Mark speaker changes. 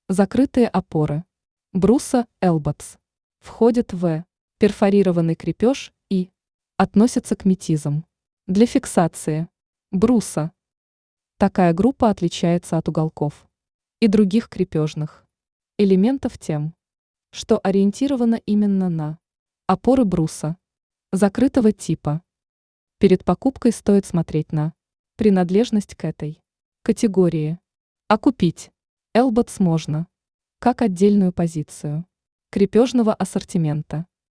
Speaker 1: Закрытые опоры. Бруса Элботс. Входят в перфорированный крепеж и относятся к метизам. Для фиксации бруса. Такая группа отличается от уголков и других крепежных элементов тем, что ориентирована именно на опоры бруса закрытого типа. Перед покупкой стоит смотреть на принадлежность к этой категории. А купить Элботс можно как отдельную позицию крепежного ассортимента.